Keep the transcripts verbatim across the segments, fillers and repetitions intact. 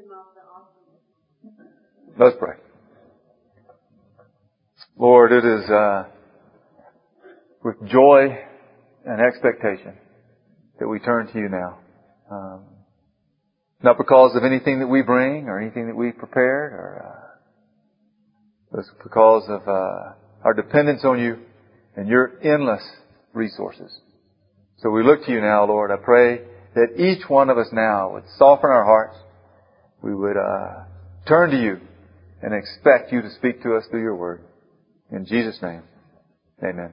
Let's pray. Lord, it is uh, with joy and expectation that we turn to you now. Um, not because of anything that we bring or anything that we've prepared, or uh, but it's because of uh, our dependence on you and your endless resources. So we look to you now, Lord. I pray that each one of us now would soften our hearts. We would uh, turn to you and expect you to speak to us through your word. In Jesus' name, amen.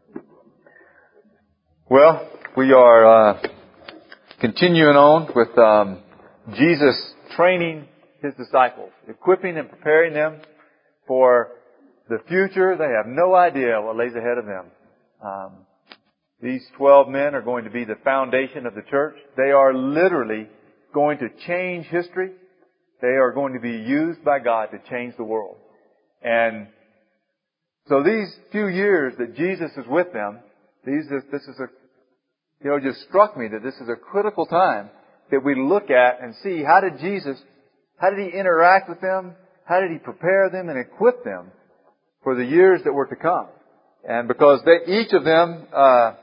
Well, we are uh, continuing on with um, Jesus training His disciples, equipping and preparing them for the future. They have no idea what lays ahead of them. Um, these twelve men are going to be the foundation of the church. They are literally going to change history. They are going to be used by God to change the world. And so these few years that Jesus is with them, these this is a, you know, just struck me that this is a critical time that we look at and see how did Jesus, how did He interact with them? How did He prepare them and equip them for the years that were to come? And because they, each of them, uh,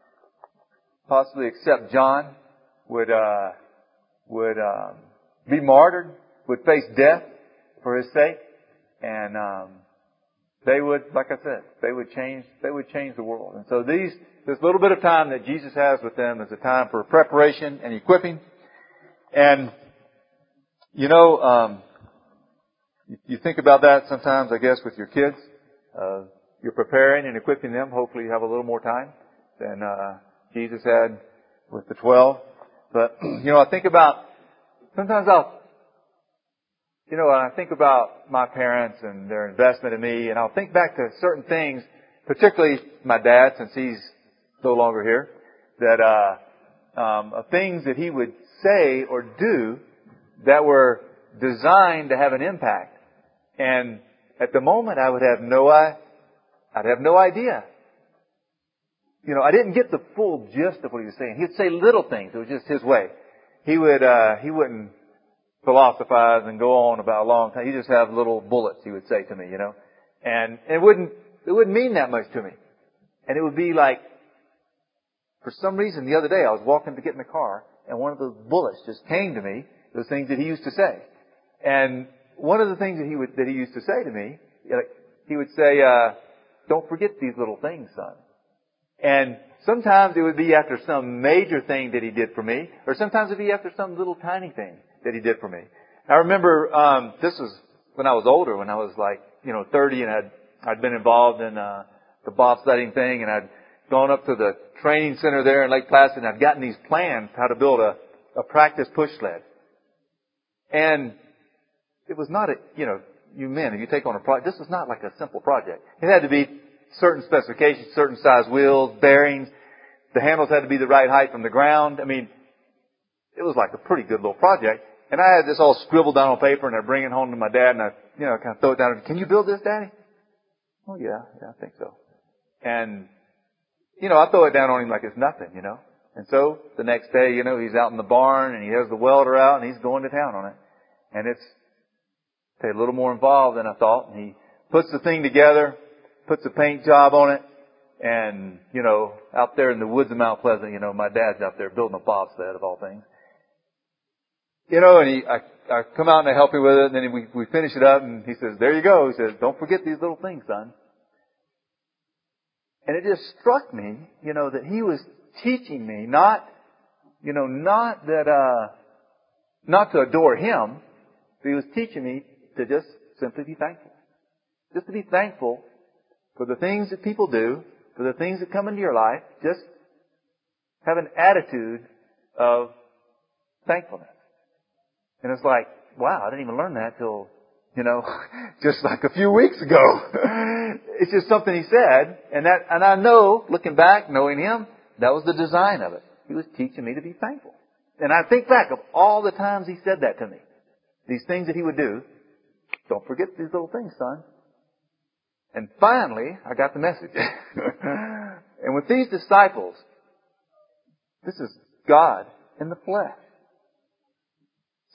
possibly except John, would uh, would uh, be martyred, would face death for His sake, and um, they would, like I said, they would change. They would change the world. And so these, this little bit of time that Jesus has with them is a time for preparation and equipping. And you know, um, you, you think about that sometimes, I guess, with your kids. Uh, you're preparing and equipping them. Hopefully, you have a little more time than uh, Jesus had with the twelve. But you know, I think about sometimes I'll. You know, when I think about my parents and their investment in me, and I'll think back to certain things, particularly my dad, since he's no longer here, that uh, um, of things that he would say or do that were designed to have an impact. And at the moment, I would have no, I, I'd have no idea. You know, I didn't get the full gist of what he was saying. He'd say little things. It was just his way. He would, uh, he wouldn't philosophize and go on about a long time. He just have little bullets, he would say to me, you know. And it wouldn't, it wouldn't mean that much to me. And it would be like, for some reason the other day I was walking to get in the car and one of those bullets just came to me, those things that he used to say. And one of the things that he would, that he used to say to me, he would say, uh, don't forget these little things, son. And sometimes it would be after some major thing that he did for me, or sometimes it would be after some little tiny thing that he did for me. I remember, um, this was when I was older, when I was like, you know, thirty, and I'd, I'd been involved in, uh, the bobsledding thing, and I'd gone up to the training center there in Lake Placid, and I'd gotten these plans how to build a, a practice push sled. And it was not a, you know, you men, if you take on a project, this was not like a simple project. It had to be certain specifications, certain size wheels, bearings. The handles had to be the right height from the ground. I mean, it was like a pretty good little project. And I had this all scribbled down on paper, and I bring it home to my dad, and I, you know, kind of throw it down. Can you build this, Daddy? Oh, yeah, yeah, I think so. And, you know, I throw it down on him like it's nothing, you know. And so the next day, you know, he's out in the barn, and he has the welder out, and he's going to town on it. And it's a little more involved than I thought. And he puts the thing together, puts a paint job on it, and, you know, out there in the woods of Mount Pleasant, you know, my dad's out there building a bobsled of all things. You know, and he, I, I come out and I help him with it, and then we, we finish it up, and he says, there you go. He says, don't forget these little things, son. And it just struck me, you know, that he was teaching me not, you know, not that, uh, not to adore him, but he was teaching me to just simply be thankful. Just to be thankful for the things that people do, for the things that come into your life. Just have an attitude of thankfulness. And it's like, wow, I didn't even learn that till, you know, just like a few weeks ago. It's just something he said. And that, and I know, looking back, knowing him, that was the design of it. He was teaching me to be thankful. And I think back of all the times he said that to me. These things that he would do. Don't forget these little things, son. And finally, I got the message. And with these disciples, this is God in the flesh.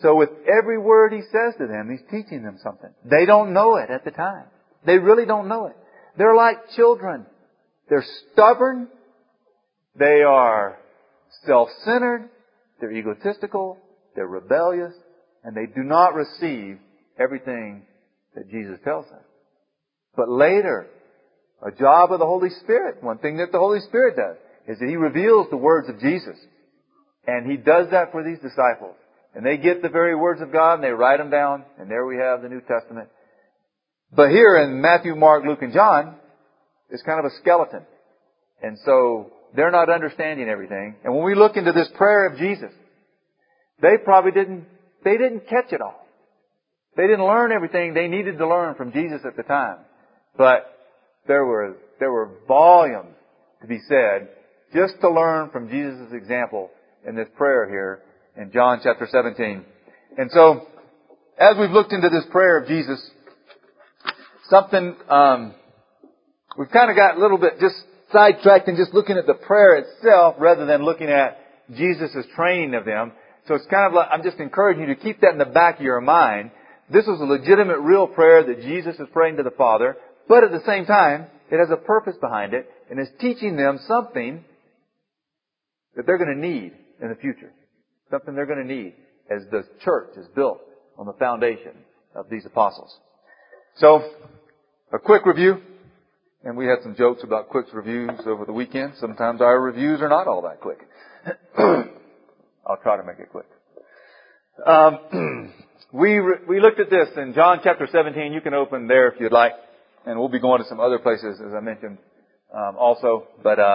So with every word He says to them, He's teaching them something. They don't know it at the time. They really don't know it. They're like children. They're stubborn. They are self-centered. They're egotistical. They're rebellious. And they do not receive everything that Jesus tells them. But later, a job of the Holy Spirit, one thing that the Holy Spirit does, is that He reveals the words of Jesus. And He does that for these disciples. And they get the very words of God and they write them down. And there we have the New Testament. But here in Matthew, Mark, Luke, and John, it's kind of a skeleton. And so they're not understanding everything. And when we look into this prayer of Jesus, they probably didn't, they didn't catch it all. They didn't learn everything they needed to learn from Jesus at the time. But there were, there were volumes to be said just to learn from Jesus' example in this prayer here in John chapter seventeen. And so, as we've looked into this prayer of Jesus, something, um, we've kind of got a little bit just sidetracked in just looking at the prayer itself rather than looking at Jesus' training of them. So it's kind of like, I'm just encouraging you to keep that in the back of your mind. This was a legitimate, real prayer that Jesus is praying to the Father, but at the same time, it has a purpose behind it, and is teaching them something that they're going to need in the future. Something they're going to need as the church is built on the foundation of these apostles. So, a quick review. And we had some jokes about quick reviews over the weekend. Sometimes our reviews are not all that quick. I'll try to make it quick. Um, we re- we looked at this in John chapter seventeen. You can open there if you'd like. And we'll be going to some other places, as I mentioned, um, also. But uh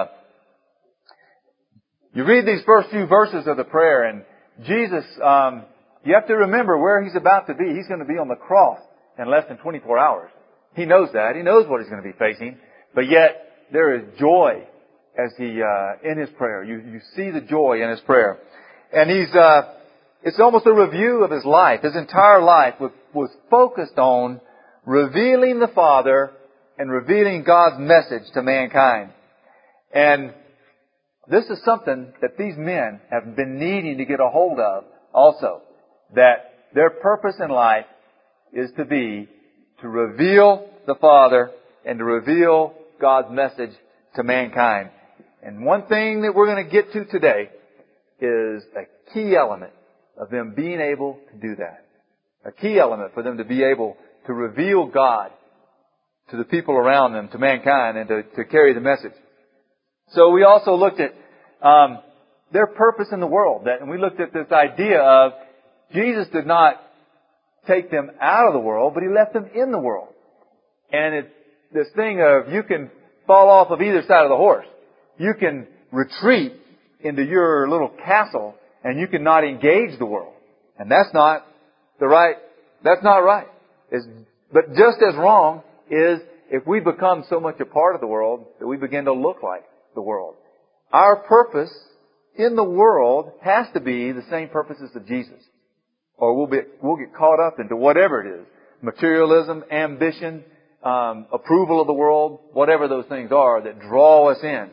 you read these first few verses of the prayer, and Jesus, um, you have to remember where He's about to be. He's going to be on the cross in less than twenty-four hours. He knows that. He knows what He's going to be facing. But yet, there is joy as He, uh, in His prayer. You, you see the joy in His prayer. And He's, uh, it's almost a review of His life. His entire life was, was focused on revealing the Father and revealing God's message to mankind. And this is something that these men have been needing to get a hold of also. That their purpose in life is to be to reveal the Father and to reveal God's message to mankind. And one thing that we're going to get to today is a key element of them being able to do that. A key element for them to be able to reveal God to the people around them, to mankind, and to, to carry the message. So we also looked at um, their purpose in the world. That, and we looked at this idea of Jesus did not take them out of the world, but He left them in the world. And it's this thing of you can fall off of either side of the horse. You can retreat into your little castle and you cannot engage the world. And that's not the right, that's not right. It's, but just as wrong is if we become so much a part of the world that we begin to look like the world. Our purpose in the world has to be the same purposes of Jesus. Or we'll be, we'll get caught up into whatever it is. Materialism, ambition, um, approval of the world, whatever those things are that draw us in.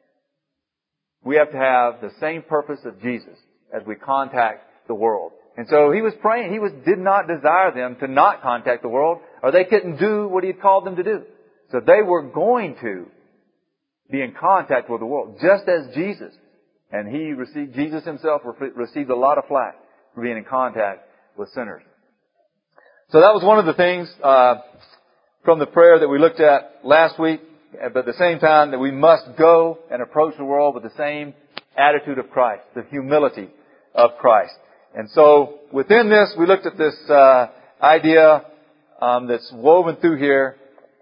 We have to have the same purpose of Jesus as we contact the world. And so He was praying. He was, did not desire them to not contact the world, or they couldn't do what He had called them to do. So they were going to be in contact with the world, just as Jesus. And He received, Jesus Himself received a lot of flack for being in contact with sinners. So that was one of the things uh, from the prayer that we looked at last week. But at the same time that we must go and approach the world with the same attitude of Christ, the humility of Christ. And so within this, we looked at this uh, idea um, that's woven through here,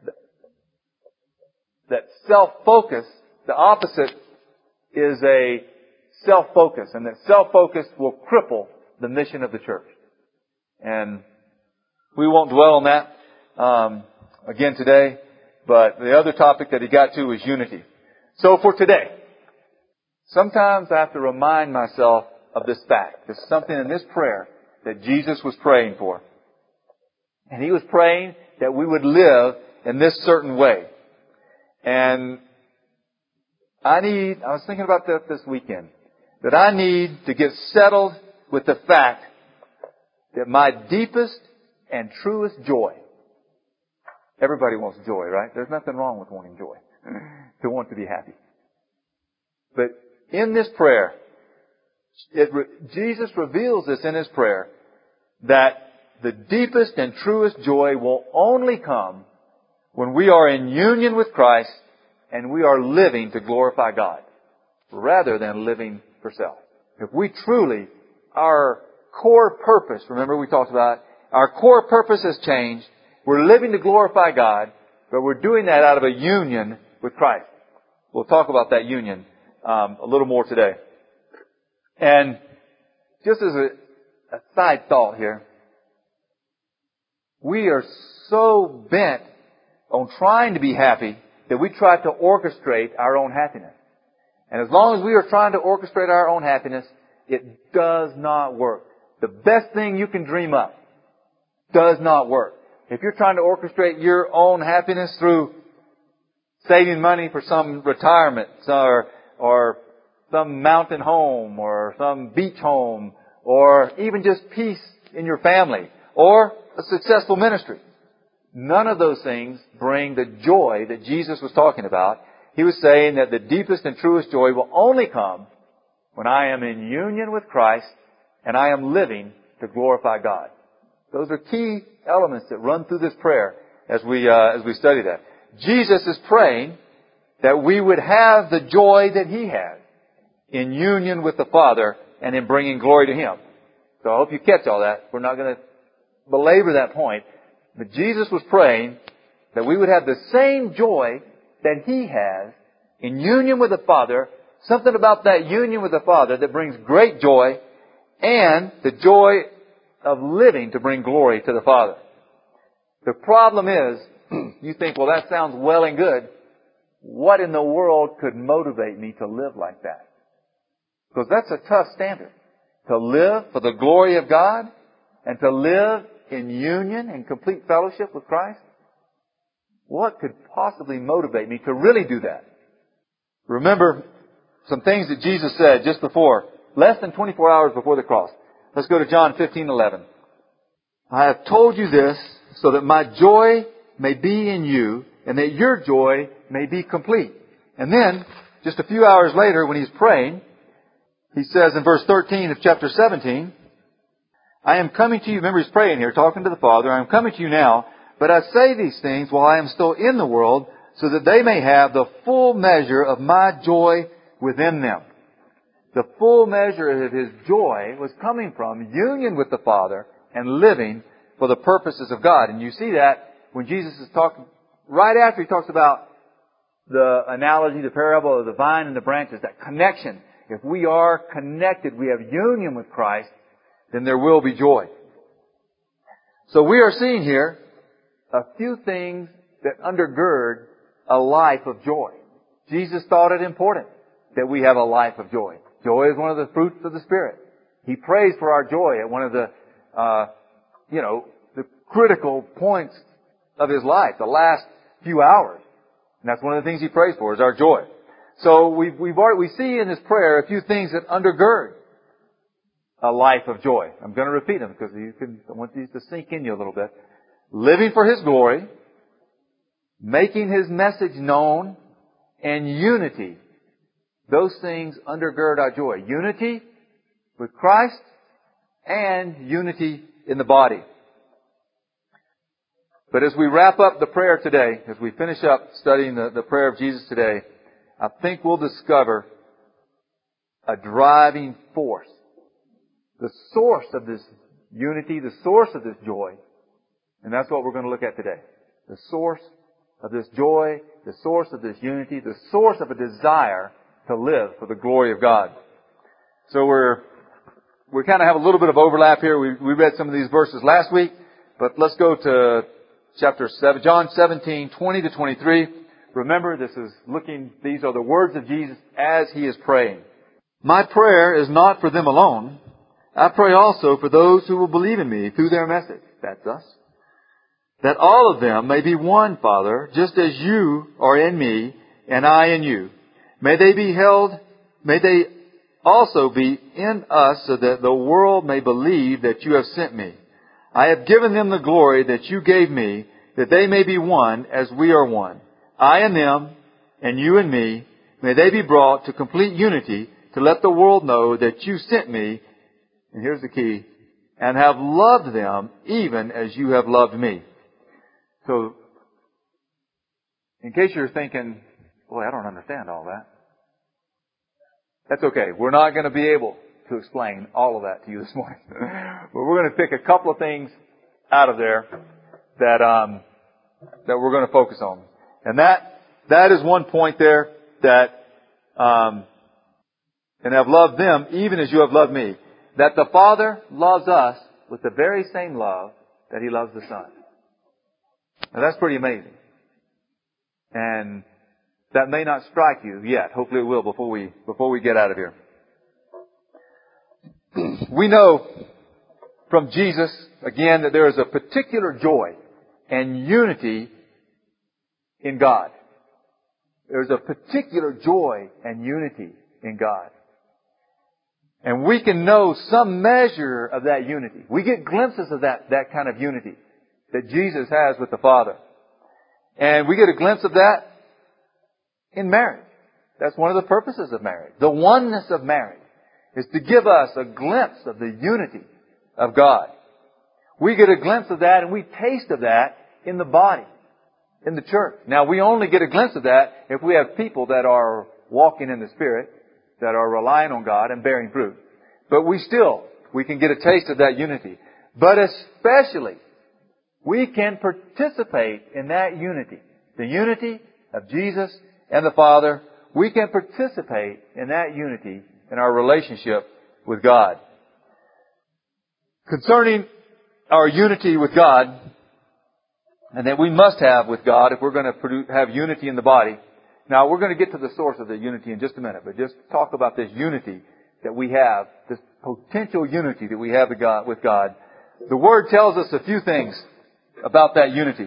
that self-focus, the opposite is a self-focus, and that self-focus will cripple the mission of the church. And we won't dwell on that um, again today, but the other topic that he got to is unity. So for today, sometimes I have to remind myself of this fact. There's something in this prayer that Jesus was praying for. And He was praying that we would live in this certain way. And I need, I was thinking about that this weekend, that I need to get settled with the fact that my deepest and truest joy. Everybody wants joy, right? There's nothing wrong with wanting joy. To want to be happy. But in this prayer, it, Jesus reveals this in His prayer, that the deepest and truest joy will only come when we are in union with Christ and we are living to glorify God, rather than living for self. If we truly, our core purpose, remember we talked about, our core purpose has changed. We're living to glorify God, but we're doing that out of a union with Christ. We'll talk about that union um, a little more today. And just as a, a side thought here, we are so bent on trying to be happy that we try to orchestrate our own happiness. And as long as we are trying to orchestrate our own happiness, it does not work. The best thing you can dream up does not work. If you're trying to orchestrate your own happiness through saving money for some retirement or, or some mountain home or some beach home or even just peace in your family or a successful ministry, none of those things bring the joy that Jesus was talking about. He was saying that the deepest and truest joy will only come when I am in union with Christ and I am living to glorify God. Those are key elements that run through this prayer as we uh, as we study that. Jesus is praying that we would have the joy that He has in union with the Father and in bringing glory to Him. So I hope you catch all that. We're not going to belabor that point. But Jesus was praying that we would have the same joy that He has in union with the Father, something about that union with the Father that brings great joy, and the joy of living to bring glory to the Father. The problem is, you think, well, that sounds well and good. What in the world could motivate me to live like that? Because that's a tough standard. To live for the glory of God and to live in union and complete fellowship with Christ? What could possibly motivate me to really do that? Remember some things that Jesus said just before, less than twenty-four hours before the cross. Let's go to John fifteen eleven. I have told you this so that my joy may be in you and that your joy may be complete. And then, just a few hours later when He's praying, He says in verse thirteen of chapter seventeen, I am coming to you, remember He's praying here, talking to the Father, I am coming to you now, but I say these things while I am still in the world, so that they may have the full measure of my joy within them. The full measure of His joy was coming from union with the Father and living for the purposes of God. And you see that when Jesus is talking, right after He talks about the analogy, the parable of the vine and the branches, that connection. If we are connected, we have union with Christ, then there will be joy. So we are seeing here a few things that undergird a life of joy. Jesus thought it important that we have a life of joy. Joy is one of the fruits of the Spirit. He prays for our joy at one of the, uh, you know, the critical points of His life, the last few hours. And that's one of the things He prays for, is our joy. So we've, we've already, we see in this prayer a few things that undergird a life of joy. I'm going to repeat them because you can, I want these to sink in you a little bit. Living for His glory, making His message known, and unity. Those things undergird our joy. Unity with Christ and unity in the body. But as we wrap up the prayer today, as we finish up studying the, the prayer of Jesus today, I think we'll discover a driving force. The source of this unity, the source of this joy. And that's what we're going to look at today. The source of this joy, the source of this unity, the source of a desire to live for the glory of God. So we're, we kind of have a little bit of overlap here. We, we read some of these verses last week, but let's go to chapter seven, John seventeen, twenty to twenty-three. Remember, this is looking, these are the words of Jesus as He is praying. My prayer is not for them alone. I pray also for those who will believe in me through their message. That's us. That all of them may be one, Father, just as you are in me and I in you. May they be held, may they also be in us so that the world may believe that you have sent me. I have given them the glory that you gave me, that they may be one as we are one. I and them, and you and me, may they be brought to complete unity to let the world know that you sent me, and here's the key, and have loved them even as you have loved me. So, in case you're thinking, boy, I don't understand all that. That's okay. We're not going to be able to explain all of that to you this morning. But we're going to pick a couple of things out of there that um, that we're going to focus on. And that that is one point there that um, and have loved them even as you have loved me. That the Father loves us with the very same love that He loves the Son. Now that's pretty amazing. And that may not strike you yet. Hopefully it will before we before we get out of here. We know from Jesus, again, that there is a particular joy and unity in God. There's a particular joy and unity in God. And we can know some measure of that unity. We get glimpses of that, that kind of unity that Jesus has with the Father. And we get a glimpse of that in marriage. That's one of the purposes of marriage. The oneness of marriage is to give us a glimpse of the unity of God. We get a glimpse of that and we taste of that in the body, in the church. Now, we only get a glimpse of that if we have people that are walking in the Spirit, that are relying on God and bearing fruit. But we still, we can get a taste of that unity. But especially, we can participate in that unity. The unity of Jesus and the Father. We can participate in that unity in our relationship with God. Concerning our unity with God, and that we must have with God if we're going to produce, have unity in the body. Now, we're going to get to the source of the unity in just a minute, but just talk about this unity that we have, this potential unity that we have with God. With God. The Word tells us a few things about that unity.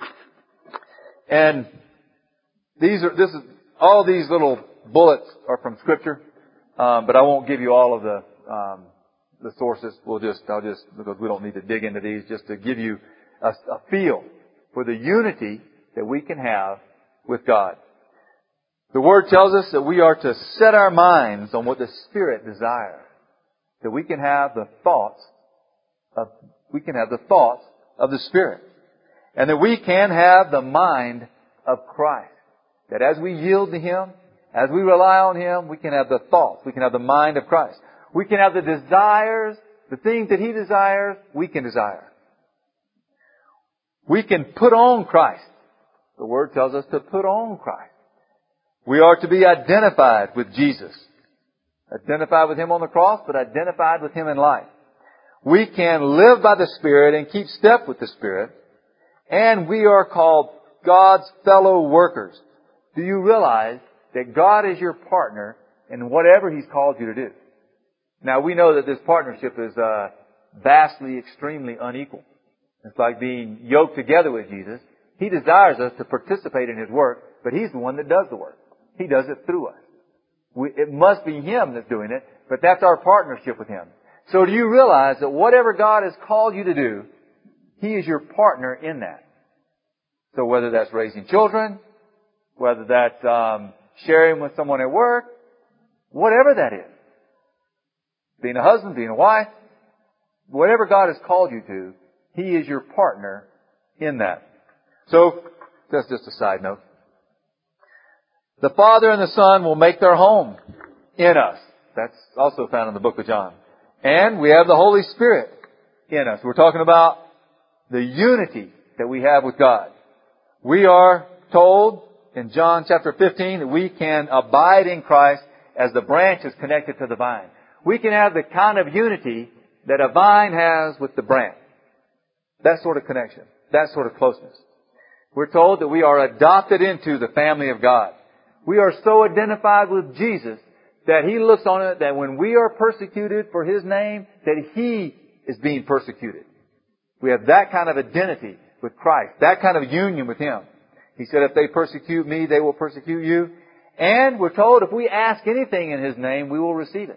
And these are, this is, all these little bullets are from Scripture, um, but I won't give you all of the, um, the sources. We'll just, I'll just, because we don't need to dig into these, just to give you a, a feel for the unity that we can have with God. The Word tells us that we are to set our minds on what the Spirit desires. That we can have the thoughts of, we can have the thoughts of the Spirit. And that we can have the mind of Christ. That as we yield to Him, as we rely on Him, we can have the thoughts, we can have the mind of Christ. We can have the desires, the things that He desires, we can desire. We can put on Christ. The Word tells us to put on Christ. We are to be identified with Jesus. Identified with Him on the cross, but identified with Him in life. We can live by the Spirit and keep step with the Spirit. And we are called God's fellow workers. Do you realize that God is your partner in whatever He's called you to do? Now, we know that this partnership is uh, vastly, extremely unequal. It's like being yoked together with Jesus. He desires us to participate in His work, but He's the one that does the work. He does it through us. We, it must be Him that's doing it, but that's our partnership with Him. So do you realize that whatever God has called you to do, He is your partner in that? So whether that's raising children, whether that's um, sharing with someone at work, whatever that is, being a husband, being a wife, whatever God has called you to, He is your partner in that. So, that's just a side note. The Father and the Son will make their home in us. That's also found in the book of John. And we have the Holy Spirit in us. We're talking about the unity that we have with God. We are told in John chapter fifteen that we can abide in Christ as the branch is connected to the vine. We can have the kind of unity that a vine has with the branch. That sort of connection. That sort of closeness. We're told that we are adopted into the family of God. We are so identified with Jesus that He looks on it that when we are persecuted for His name, that He is being persecuted. We have that kind of identity with Christ. That kind of union with Him. He said, if they persecute me, they will persecute you. And we're told if we ask anything in His name, we will receive it.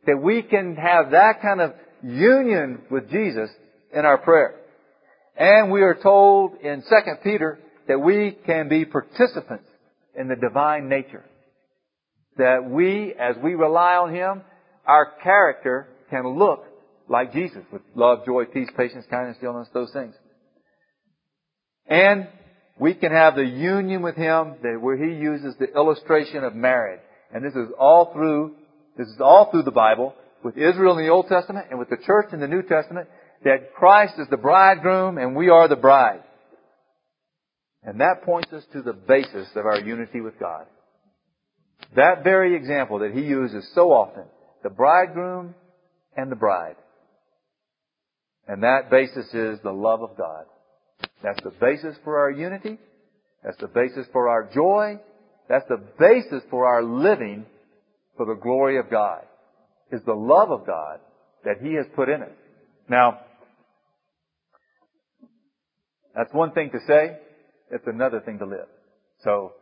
that we can have that kind of union with Jesus in our prayer. And we are told in Second Peter that we can be participants in the divine nature. That we, as we rely on Him, our character can look like Jesus with love, joy, peace, patience, kindness, gentleness, those things. And we can have the union with Him that where He uses the illustration of marriage. And this is all through, this is all through the Bible, with Israel in the Old Testament and with the church in the New Testament, that Christ is the bridegroom and we are the bride. And that points us to the basis of our unity with God. That very example that He uses so often, the bridegroom and the bride. And that basis is the love of God. That's the basis for our unity. That's the basis for our joy. That's the basis for our living for the glory of God. Is the love of God that He has put in us. Now, that's one thing to say. It's another thing to live. So,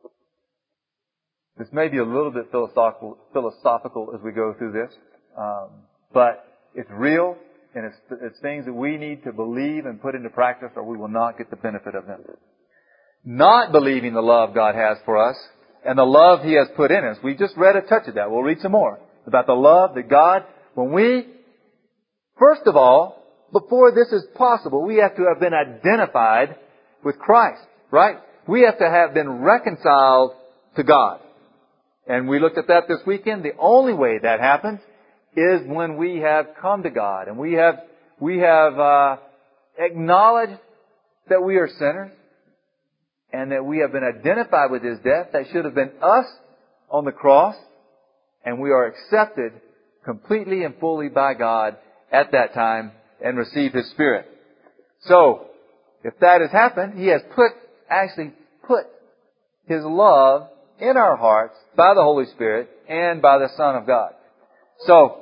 this may be a little bit philosophical, philosophical as we go through this. Um, but it's real, and it's, it's things that we need to believe and put into practice, or we will not get the benefit of them. Not believing the love God has for us, and the love He has put in us. We just read a touch of that. We'll read some more about the love that God, when we, first of all, before this is possible, we have to have been identified with Christ, right? We have to have been reconciled to God. And we looked at that this weekend. The only way that happens is when we have come to God and we have, we have, uh, acknowledged that we are sinners and that we have been identified with His death. That should have been us on the cross, and we are accepted completely and fully by God at that time and receive His Spirit. So, if that has happened, He has put, actually put His love in our hearts by the Holy Spirit and by the Son of God. So,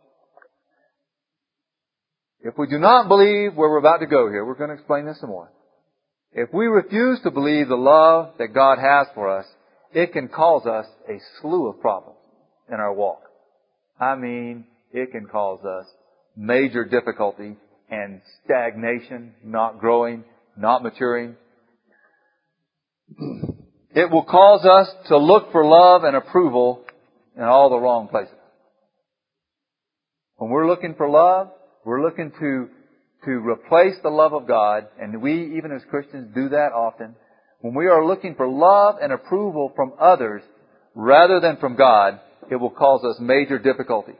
if we do not believe where we're about to go here, we're going to explain this some more. If we refuse to believe the love that God has for us, it can cause us a slew of problems in our walk. I mean, it can cause us major difficulty and stagnation, not growing, not maturing. It will cause us to look for love and approval in all the wrong places. When we're looking for love, we're looking to, to replace the love of God, and we, even as Christians, do that often. When we are looking for love and approval from others rather than from God, it will cause us major difficulty.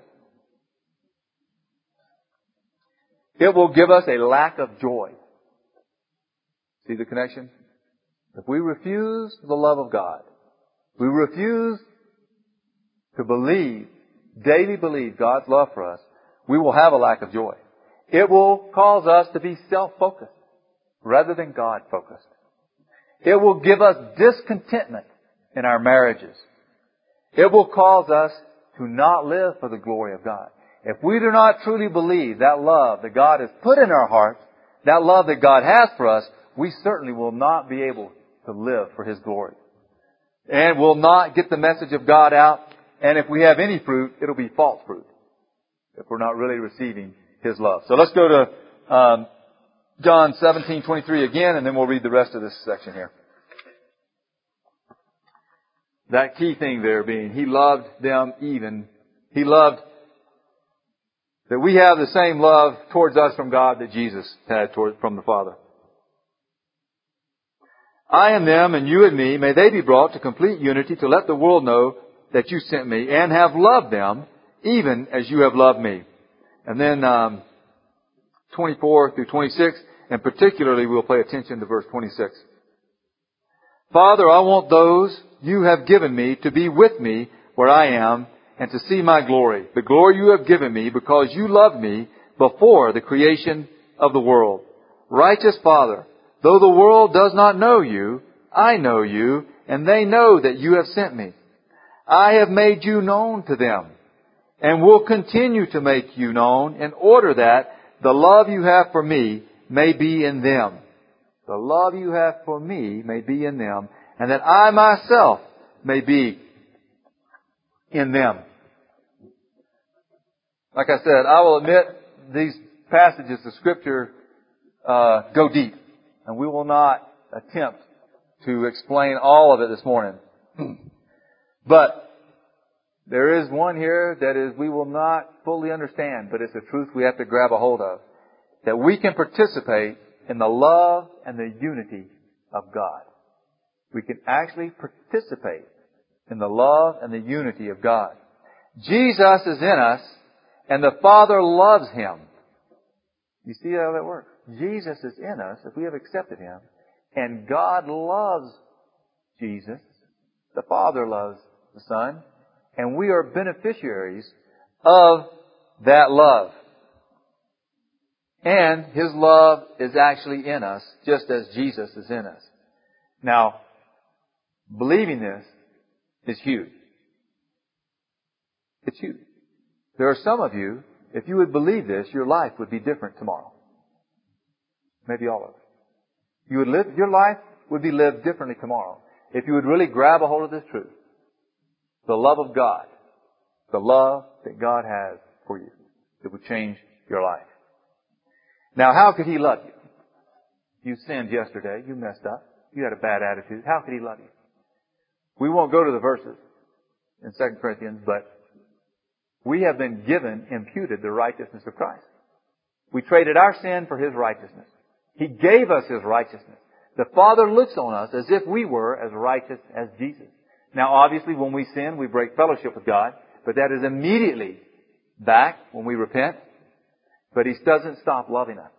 It will give us a lack of joy. See the connection? If we refuse the love of God, we refuse to believe, daily believe God's love for us, we will have a lack of joy. It will cause us to be self-focused rather than God-focused. It will give us discontentment in our marriages. It will cause us to not live for the glory of God. If we do not truly believe that love that God has put in our hearts, that love that God has for us, we certainly will not be able to live for His glory. And will not get the message of God out. And if we have any fruit, it'll be false fruit. If we're not really receiving His love. So let's go to um, John seventeen twenty-three again, and then we'll read the rest of this section here. That key thing there being, He loved them even. He loved that we have the same love towards us from God that Jesus had toward, from the Father. I and them and you and me, may they be brought to complete unity to let the world know that you sent me and have loved them even as you have loved me. And then um, twenty-four through twenty-six, and particularly we'll pay attention to verse twenty-six. Father, I want those you have given me to be with me where I am and to see my glory, the glory you have given me because you loved me before the creation of the world. Righteous Father, though the world does not know you, I know you, and they know that you have sent me. I have made you known to them, and will continue to make you known in order that the love you have for me may be in them. The love you have for me may be in them, and that I myself may be in them. Like I said, I will admit these passages of Scripture uh, go deep. And we will not attempt to explain all of it this morning. But there is one here that is we will not fully understand, but it's a truth we have to grab a hold of. That we can participate in the love and the unity of God. We can actually participate in the love and the unity of God. Jesus is in us, and the Father loves Him. You see how that works? Jesus is in us if we have accepted Him, and God loves Jesus. The Father loves the Son, and we are beneficiaries of that love. And His love is actually in us, just as Jesus is in us. Now, believing this is huge. It's huge. There are some of you, if you would believe this, your life would be different tomorrow. Maybe all of it. You would live, your life would be lived differently tomorrow if you would really grab a hold of this truth. The love of God. The love that God has for you. It would change your life. Now, how could He love you? You sinned yesterday. You messed up. You had a bad attitude. How could He love you? We won't go to the verses in Second Corinthians, but we have been given, imputed the righteousness of Christ. We traded our sin for His righteousness. He gave us His righteousness. The Father looks on us as if we were as righteous as Jesus. Now, obviously, when we sin, we break fellowship with God, but that is immediately back when we repent. But He doesn't stop loving us.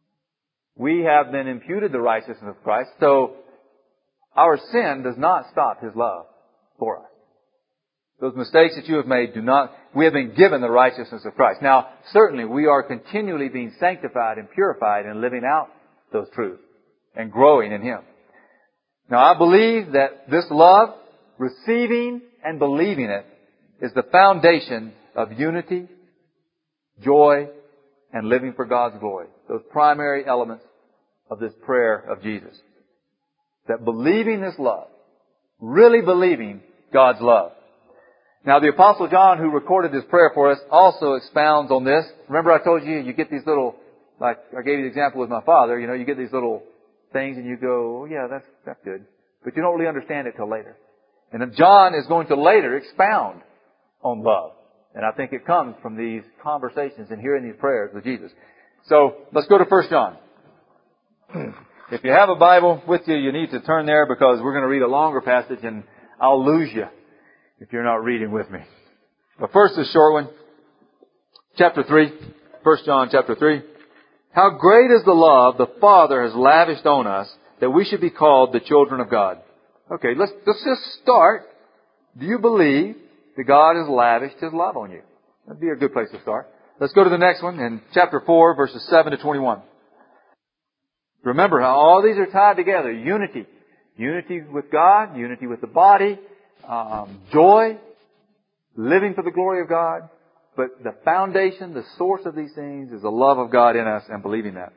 We have been imputed the righteousness of Christ, so our sin does not stop His love for us. Those mistakes that you have made do not, we have been given the righteousness of Christ. Now, certainly we are continually being sanctified and purified and living out those truths and growing in Him. Now, I believe that this love, receiving and believing it, is the foundation of unity, joy, and living for God's glory. Those primary elements of this prayer of Jesus. That believing this love, really believing God's love. Now, the Apostle John, who recorded this prayer for us, also expounds on this. Remember I told you, you get these little, like I gave you the example with my father, you know, you get these little things and you go, oh yeah, that's, that's good. But you don't really understand it till later. And then John is going to later expound on love. And I think it comes from these conversations and hearing these prayers with Jesus. So, let's go to First John. If you have a Bible with you, you need to turn there because we're going to read a longer passage and I'll lose you if you're not reading with me. But first, a short one. Chapter three. First John chapter three. How great is the love the Father has lavished on us that we should be called the children of God. Okay, let's, let's just start. Do you believe that God has lavished His love on you? That'd be a good place to start. Let's go to the next one in chapter four, verses seven to twenty-one. Remember how all these are tied together. Unity. Unity with God, unity with the body, um, joy, living for the glory of God. But the foundation, the source of these things is the love of God in us and believing that.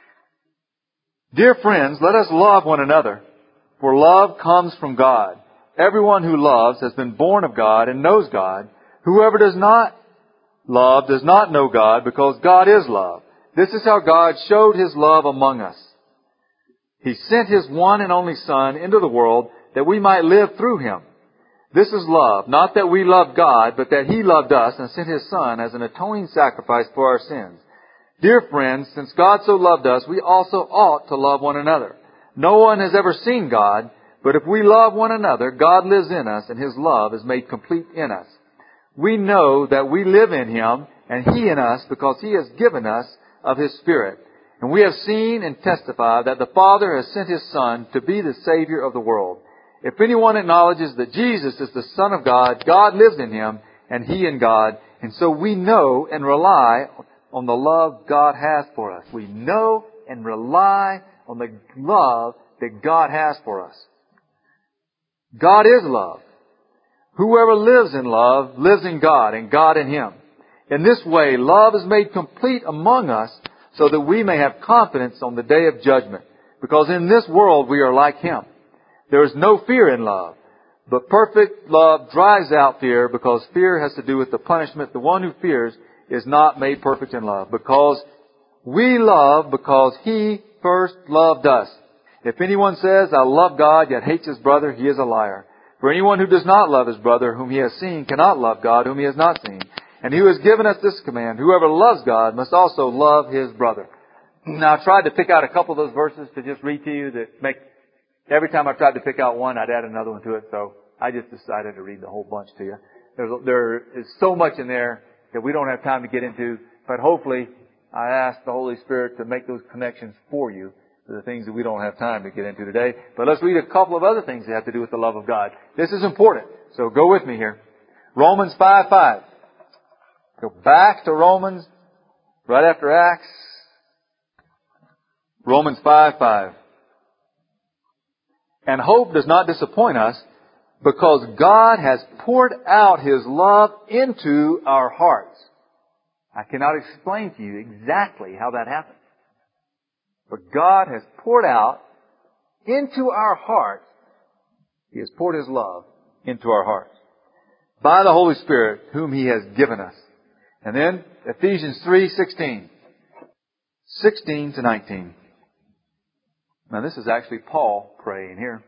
Dear friends, let us love one another, for love comes from God. Everyone who loves has been born of God and knows God. Whoever does not love does not know God, because God is love. This is how God showed His love among us. He sent His one and only Son into the world that we might live through Him. This is love, not that we loved God, but that He loved us and sent His Son as an atoning sacrifice for our sins. Dear friends, since God so loved us, we also ought to love one another. No one has ever seen God, but if we love one another, God lives in us and His love is made complete in us. We know that we live in Him and He in us because He has given us of His Spirit. And we have seen and testified that the Father has sent His Son to be the Savior of the world. If anyone acknowledges that Jesus is the Son of God, God lives in Him and He in God. And so we know and rely on the love God has for us. We know and rely on the love that God has for us. God is love. Whoever lives in love lives in God and God in Him. In this way, love is made complete among us so that we may have confidence on the day of judgment. Because in this world we are like Him. There is no fear in love. But perfect love drives out fear, because fear has to do with the punishment. The one who fears is not made perfect in love. Because we love because He first loved us. If anyone says, I love God, yet hates his brother, he is a liar. For anyone who does not love his brother, whom he has seen, cannot love God, whom he has not seen. And He who has given us this command, whoever loves God must also love his brother. Now, I tried to pick out a couple of those verses to just read to you that make, every time I tried to pick out one, I'd add another one to it. So I just decided to read the whole bunch to you. There's, there is so much in there that we don't have time to get into, but hopefully I ask the Holy Spirit to make those connections for you to the things that we don't have time to get into today. But let's read a couple of other things that have to do with the love of God. This is important, so go with me here. Romans five five. Go back to Romans, right after Acts. Romans five five. And hope does not disappoint us, because God has poured out His love into our hearts. I cannot explain to you exactly how that happens. But God has poured out into our hearts, He has poured His love into our hearts by the Holy Spirit whom He has given us. And then Ephesians three sixteen. sixteen to nineteen. Now this is actually Paul praying here.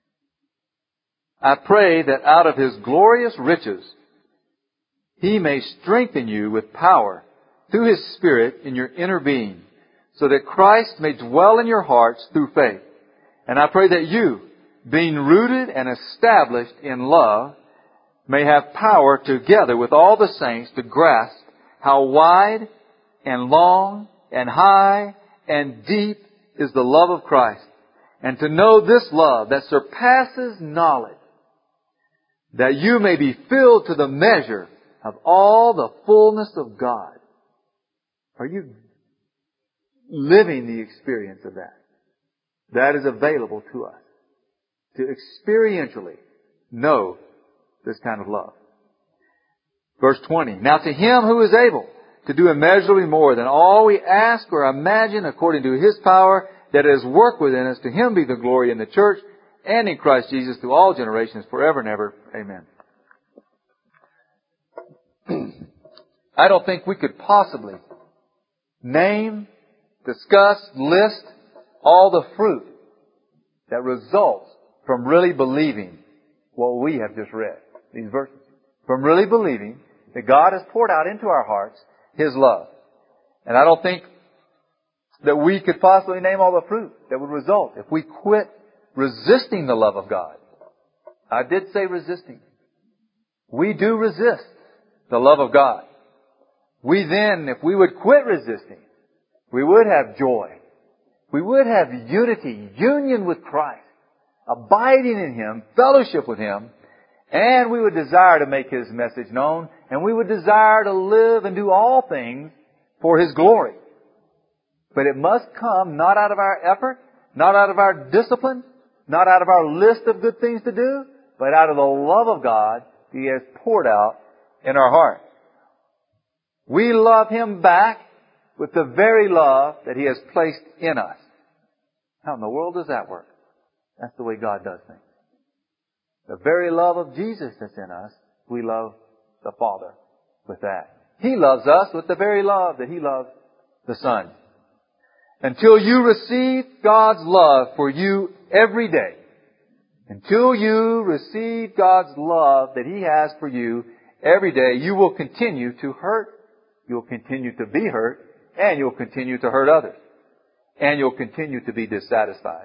I pray that out of His glorious riches He may strengthen you with power through His Spirit in your inner being, so that Christ may dwell in your hearts through faith. And I pray that you, being rooted and established in love, may have power together with all the saints to grasp how wide and long and high and deep is the love of Christ, and to know this love that surpasses knowledge, that you may be filled to the measure of all the fullness of God. Are you living the experience of that? That is available to us, to experientially know this kind of love. Verse twenty. Now to Him who is able to do immeasurably more than all we ask or imagine, according to His power that is worked within us, to Him be the glory in the church and in Christ Jesus to all generations, forever and ever. Amen. I don't think we could possibly name, discuss, list all the fruit that results from really believing what we have just read, these verses. From really believing that God has poured out into our hearts His love. And I don't think that we could possibly name all the fruit that would result if we quit resisting the love of God. I did say resisting. We do resist the love of God. We then, if we would quit resisting, we would have joy. We would have unity, union with Christ, abiding in Him, fellowship with Him, and we would desire to make His message known, and we would desire to live and do all things for His glory. But it must come not out of our effort, not out of our discipline, not out of our list of good things to do, but out of the love of God He has poured out in our heart. We love Him back with the very love that He has placed in us. How in the world does that work? That's the way God does things. The very love of Jesus that's in us, we love the Father with that. He loves us with the very love that He loves the Son. Until you receive God's love for you every day, until you receive God's love that He has for you every day, you will continue to hurt, you'll continue to be hurt, and you'll continue to hurt others. And you'll continue to be dissatisfied.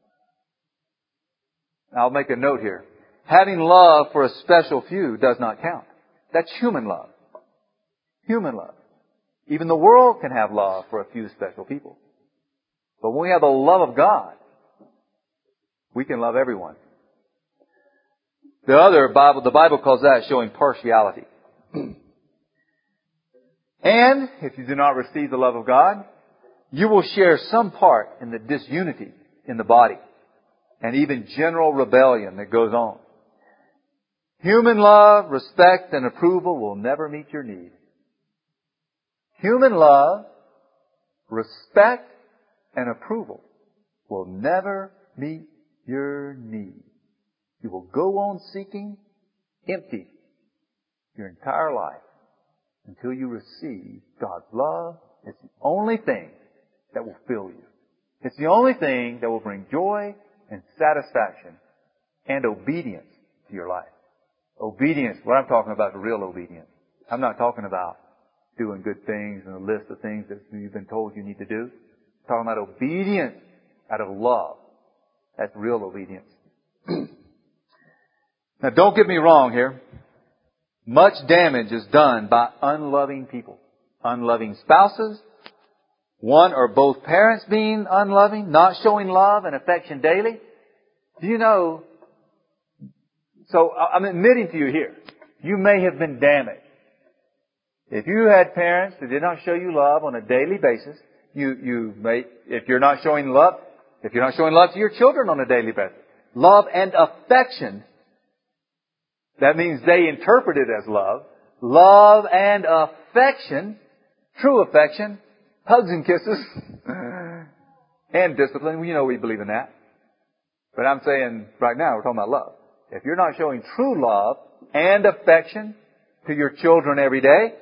I'll make a note here. Having love for a special few does not count. That's human love. Human love. Even the world can have love for a few special people. But when we have the love of God, we can love everyone. The other Bible, the Bible calls that showing partiality. And if you do not receive the love of God, you will share some part in the disunity in the body and even general rebellion that goes on. Human love, respect, and approval will never meet your need. Human love, respect, and approval will never meet your need. You will go on seeking empty your entire life until you receive God's love. It's the only thing that will fill you. It's the only thing that will bring joy and satisfaction and obedience to your life. Obedience, what I'm talking about is real obedience. I'm not talking about doing good things and a list of things that you've been told you need to do. I'm talking about obedience out of love. That's real obedience. Now don't get me wrong here. Much damage is done by unloving people. Unloving spouses, one or both parents being unloving, not showing love and affection daily. Do you know, so I'm admitting to you here, you may have been damaged. If you had parents that did not show you love on a daily basis, you, you may, if you're not showing love, if you're not showing love to your children on a daily basis, love and affection, that means they interpret it as love. Love and affection, true affection, hugs and kisses, and discipline. You know we believe in that. But I'm saying right now we're talking about love. If you're not showing true love and affection to your children every day,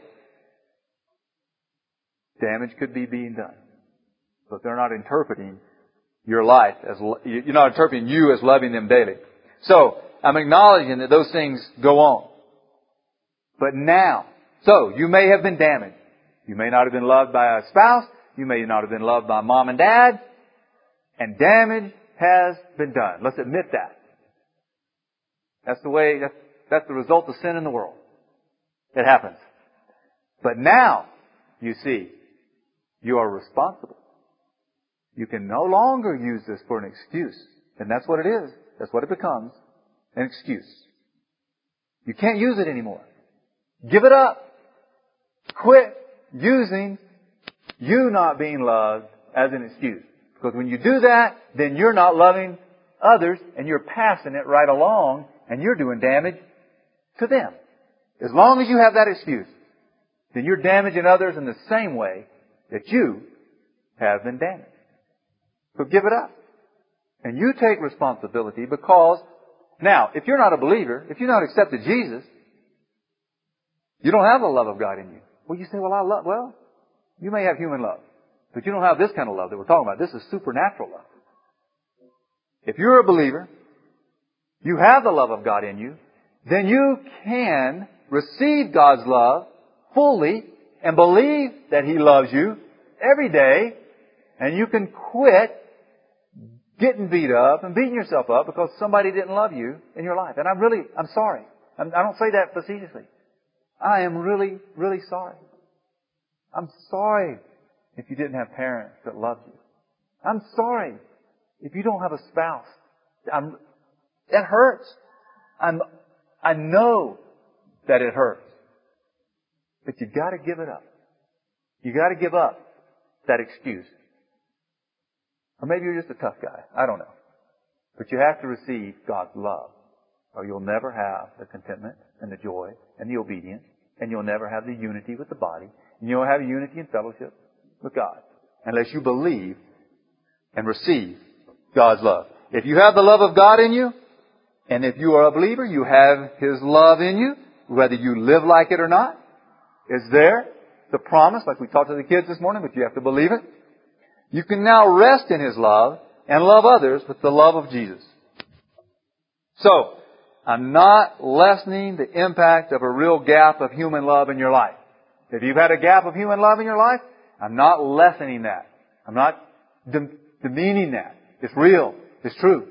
damage could be being done. But they're not interpreting your life as, you're not interpreting you as loving them daily. So, I'm acknowledging that those things go on. But now, so you may have been damaged. You may not have been loved by a spouse. You may not have been loved by mom and dad. And damage has been done. Let's admit that. That's the way, that's, that's the result of sin in the world. It happens. But now, you see, you are responsible. You can no longer use this for an excuse. And that's what it is. That's what it becomes. An excuse. You can't use it anymore. Give it up. Quit using you not being loved as an excuse. Because when you do that, then you're not loving others and you're passing it right along and you're doing damage to them. As long as you have that excuse, then you're damaging others in the same way that you have been damaged. So give it up. And you take responsibility because, now, if you're not a believer, if you're not accepted Jesus, you don't have the love of God in you. Well, you say, well, I love, well, you may have human love, but you don't have this kind of love that we're talking about. This is supernatural love. If you're a believer, you have the love of God in you, then you can receive God's love fully and believe that He loves you every day, and you can quit getting beat up and beating yourself up because somebody didn't love you in your life. And I'm really, I'm sorry. I'm, I don't say that facetiously. I am really, really sorry. I'm sorry if you didn't have parents that loved you. I'm sorry if you don't have a spouse. I'm, it hurts. I'm, I know that it hurts. But you've got to give it up. You've got to give up that excuse. Or maybe you're just a tough guy. I don't know. But you have to receive God's love, or you'll never have the contentment and the joy and the obedience, and you'll never have the unity with the body, and you'll have unity and fellowship with God, unless you believe and receive God's love. If you have the love of God in you, and if you are a believer, you have His love in you, whether you live like it or not. It's there. The promise, like we talked to the kids this morning, but you have to believe it. You can now rest in His love and love others with the love of Jesus. So, I'm not lessening the impact of a real gap of human love in your life. If you've had a gap of human love in your life, I'm not lessening that. I'm not dem- demeaning that. It's real. It's true.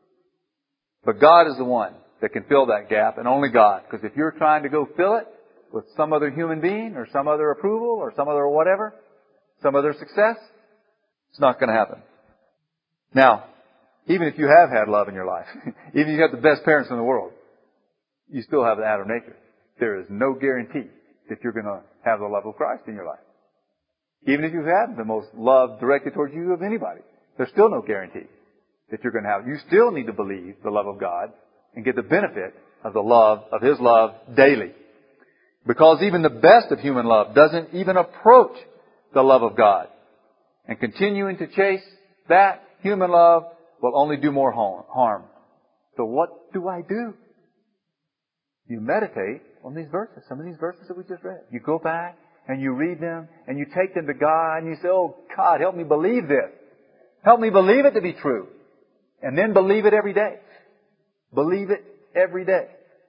But God is the one that can fill that gap, and only God. Because if you're trying to go fill it with some other human being or some other approval or some other whatever, some other success, it's not going to happen. Now, even if you have had love in your life, even if you have the best parents in the world, you still have the Adam nature. There is no guarantee that you're going to have the love of Christ in your life. Even if you've had the most love directed towards you of anybody, there's still no guarantee that you're going to have. You still need to believe the love of God and get the benefit of the love, of His love daily. Because even the best of human love doesn't even approach the love of God. And continuing to chase that human love will only do more harm. So what do I do? You meditate on these verses, some of these verses that we just read. You go back and you read them and you take them to God and you say, oh God, help me believe this. Help me believe it to be true. And then believe it every day. Believe it every day.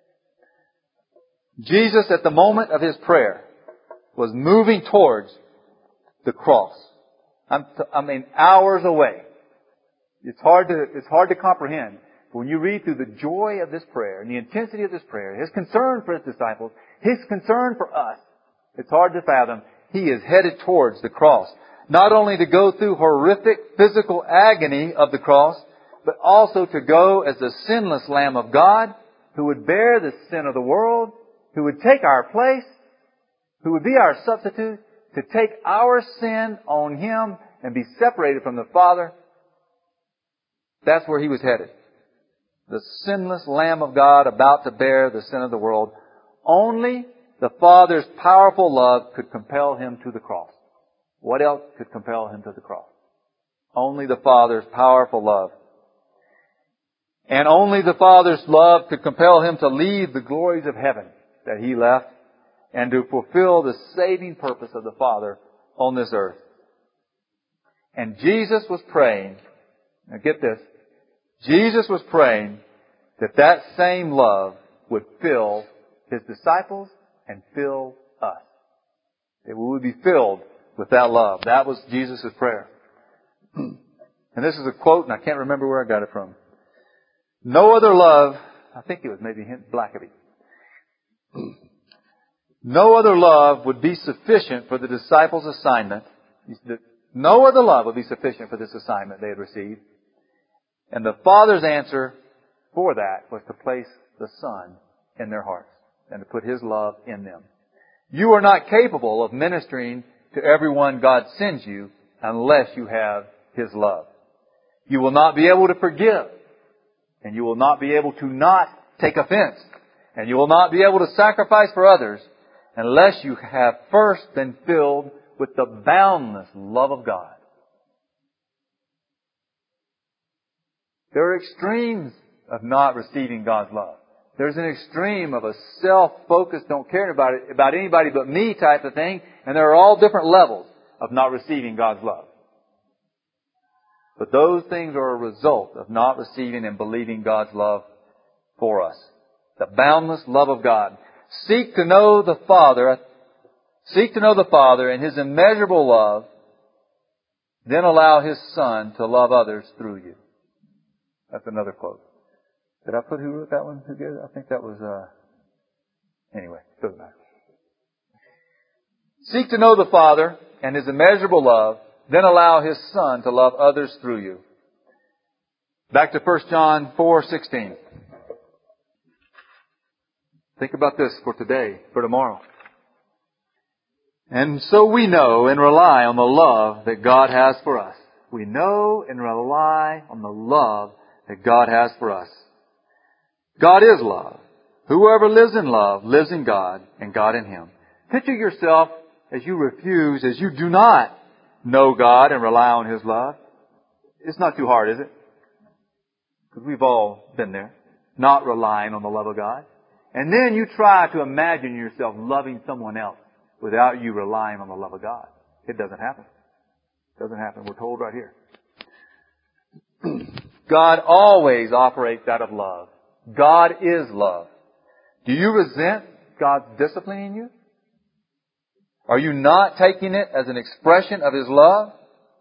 Jesus, at the moment of His prayer, was moving towards the cross. I'm t- I mean, hours away. It's hard to, it's hard to comprehend. But when you read through the joy of this prayer and the intensity of this prayer, His concern for His disciples, His concern for us, it's hard to fathom. He is headed towards the cross. Not only to go through horrific physical agony of the cross, but also to go as the sinless Lamb of God, who would bear the sin of the world, who would take our place, who would be our substitute, to take our sin on Him and be separated from the Father. That's where He was headed. The sinless Lamb of God about to bear the sin of the world. Only the Father's powerful love could compel Him to the cross. What else could compel Him to the cross? Only the Father's powerful love. And only the Father's love could compel Him to leave the glories of heaven that He left and to fulfill the saving purpose of the Father on this earth. And Jesus was praying, now get this, Jesus was praying that that same love would fill His disciples and fill us. That we would be filled with that love. That was Jesus' prayer. And this is a quote, and I can't remember where I got it from. No other love, I think it was maybe Blackaby. No other love would be sufficient for the disciples' assignment. No other love would be sufficient for this assignment they had received. And the Father's answer for that was to place the Son in their hearts and to put His love in them. You are not capable of ministering to everyone God sends you unless you have His love. You will not be able to forgive. And you will not be able to not take offense. And you will not be able to sacrifice for others unless you have first been filled with the boundless love of God. There are extremes of not receiving God's love. There's an extreme of a self-focused, don't care about it, about anybody but me type of thing. And there are all different levels of not receiving God's love. But those things are a result of not receiving and believing God's love for us. The boundless love of God. Seek to know the Father. Seek to know the Father and His immeasurable love. Then allow His Son to love others through you. That's another quote. Did I put who wrote that one? Who did it? I think that was, uh, anyway, doesn't matter. Seek to know the Father and His immeasurable love. Then allow His Son to love others through you. Back to First John four sixteen. Think about this for today, for tomorrow. And so we know and rely on the love that God has for us. We know and rely on the love that God has for us. God is love. Whoever lives in love lives in God and God in Him. Picture yourself as you refuse, as you do not know God and rely on His love. It's not too hard, is it? Because we've all been there. Not relying on the love of God. And then you try to imagine yourself loving someone else without you relying on the love of God. It doesn't happen. It doesn't happen. We're told right here. God always operates out of love. God is love. Do you resent God's disciplining you? Are you not taking it as an expression of His love?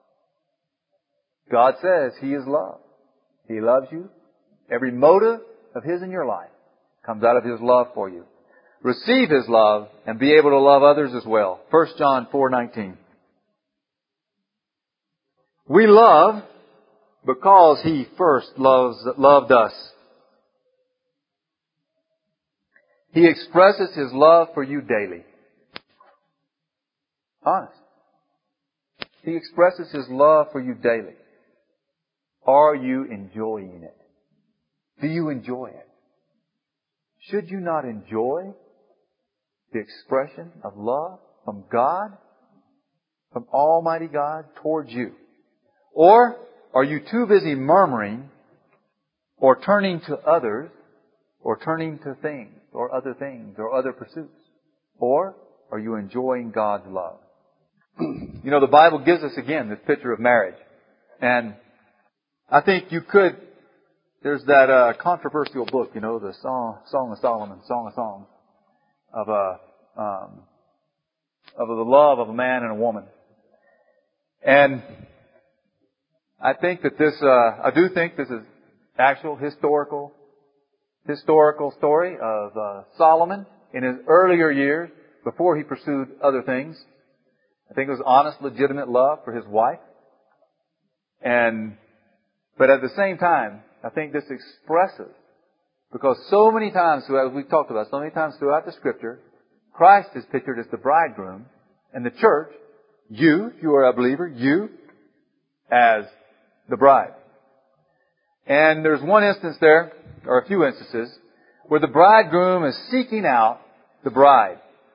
God says He is love. He loves you. Every motive of His in your life comes out of His love for you. Receive His love and be able to love others as well. First John four nineteen. We love because He first loves, loved us. He expresses His love for you daily. Honest. He expresses His love for you daily. Are you enjoying it? Do you enjoy it? Should you not enjoy the expression of love from God, from Almighty God towards you? Or are you too busy murmuring or turning to others or turning to things or other things or other pursuits? Or are you enjoying God's love? You know, the Bible gives us again this picture of marriage. And I think you could, there's that uh, controversial book, you know, the Song, Song of Solomon, Song of Songs, of a, um, of the love of a man and a woman. And I think that this, uh, I do think this is actual historical, historical story of uh, Solomon in his earlier years before he pursued other things. I think it was honest, legitimate love for his wife. And, but at the same time, I think this expresses, because so many times, as we've talked about, so many times throughout the Scripture, Christ is pictured as the bridegroom, and the church, you, if you are a believer, you, as the bride. And there's one instance there, or a few instances, where the bridegroom is seeking out the bride.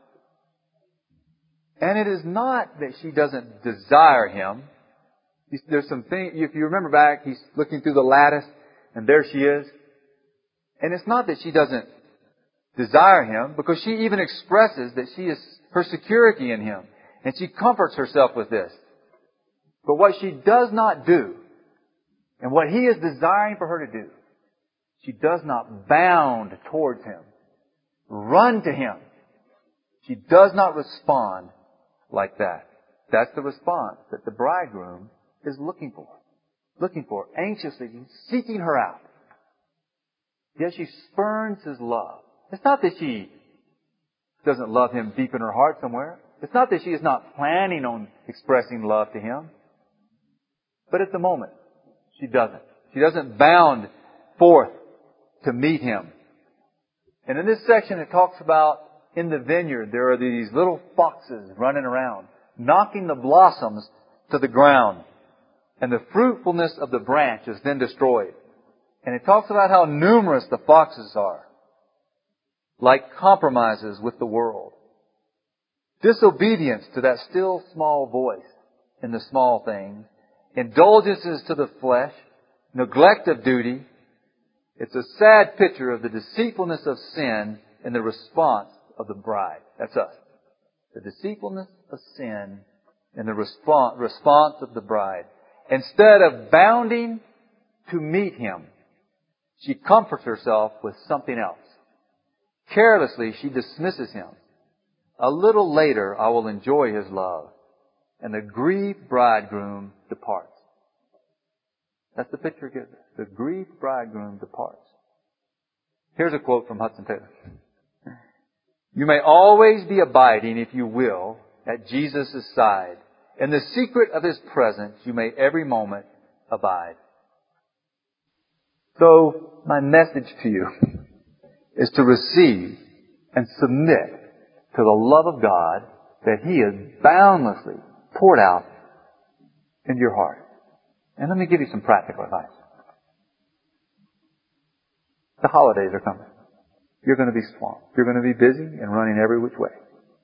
And it is not that she doesn't desire him. There's some thing, if you remember back, he's looking through the lattice, and there she is. And it's not that she doesn't desire him, because she even expresses that she is her security in him. And she comforts herself with this. But what she does not do, and what he is desiring for her to do, she does not bound towards him, run to him. She does not respond like that. That's the response that the bridegroom is looking for. Looking for, anxiously seeking her out. Yet she spurns his love. It's not that she doesn't love him deep in her heart somewhere. It's not that she is not planning on expressing love to him. But at the moment, she doesn't. She doesn't bound forth to meet him. And in this section it talks about in the vineyard there are these little foxes running around, knocking the blossoms to the ground. And the fruitfulness of the branch is then destroyed. And it talks about how numerous the foxes are, like compromises with the world. Disobedience to that still small voice in the small things, indulgences to the flesh, neglect of duty. It's a sad picture of the deceitfulness of sin in the response of the bride. That's us. The deceitfulness of sin in the response, response of the bride. Instead of bounding to meet him, she comforts herself with something else. Carelessly, she dismisses him. A little later, I will enjoy his love. And the grieved bridegroom departs. That's the picture it gives us. The grieved bridegroom departs. Here's a quote from Hudson Taylor. You may always be abiding, if you will, at Jesus' side. In the secret of his presence, you may every moment abide. So, my message to you is to receive and submit to the love of God that he has boundlessly poured out into your heart. And let me give you some practical advice. The holidays are coming. You're going to be swamped. You're going to be busy and running every which way.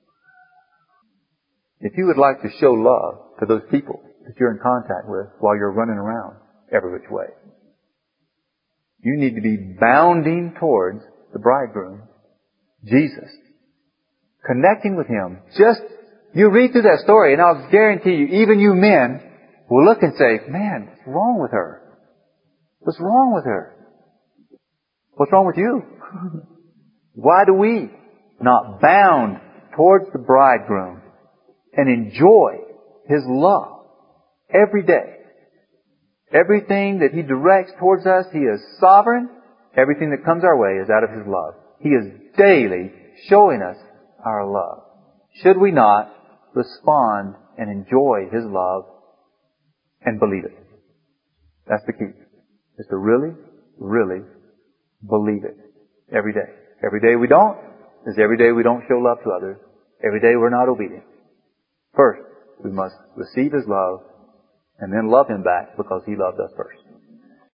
If you would like to show love to those people that you're in contact with while you're running around every which way, you need to be bounding towards the bridegroom, Jesus. Connecting with him. Just, you read through that story and I'll guarantee you, even you men will look and say, man, what's wrong with her? What's wrong with her? What's wrong with you? Why do we not bound towards the bridegroom and enjoy his love every day? Everything that he directs towards us, he is sovereign. Everything that comes our way is out of his love. He is daily showing us our love. Should we not respond and enjoy his love and believe it? That's the key. Is to really, really believe it every day. Every day we don't is every day we don't show love to others. Every day we're not obedient. First, we must receive his love and then love him back because he loved us first.